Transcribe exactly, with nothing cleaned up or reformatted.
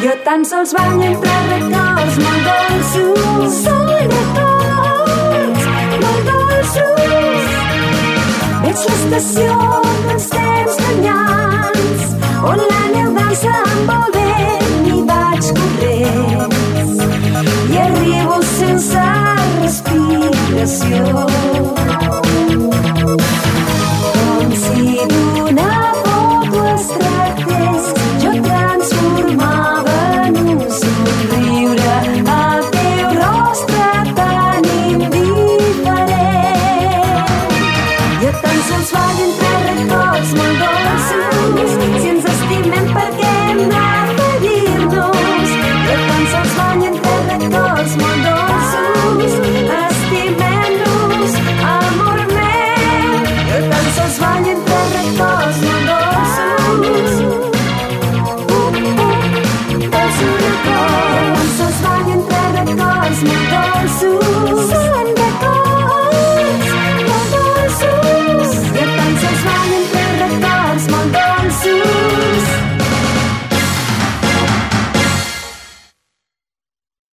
Jo tan sols banyo entre records molt dolços. Són records molt dolços. Veig l'estació dels temps llunyans.